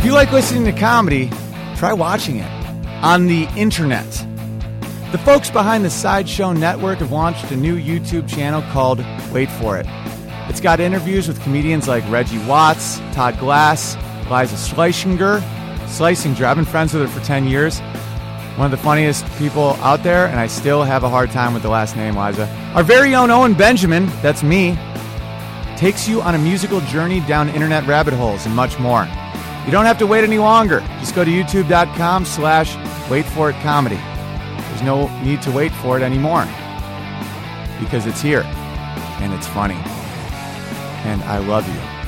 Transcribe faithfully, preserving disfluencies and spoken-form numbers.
If you like listening to comedy, try watching it on the internet. The folks behind the Sideshow Network have launched a new YouTube channel called Wait For It. It's got interviews with comedians like Reggie Watts, Todd Glass, Liza Schlesinger. Schlesinger, I've been friends with her for ten years. One of the funniest people out there, and I still have a hard time with the last name, Liza. Our very own Owen Benjamin, that's me, takes you on a musical journey down internet rabbit holes and much more. You don't have to wait any longer. Just go to youtube.com slash wait for it comedy. There's no need to wait for it anymore because it's here and it's funny. And I love you.